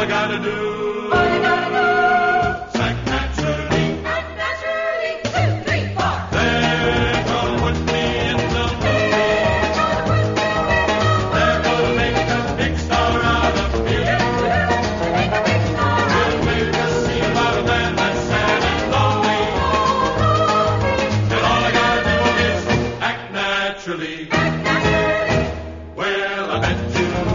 I gotta do. All you gotta do. Act naturally. Act naturally. 2, 3, 4. They're gonna put me in the movie. They're gonna make a big star out of me. Make a big star out They'll of me. make a scene about a man that's sad and lonely. And all I gotta do is act naturally. Act naturally. Well, I bet you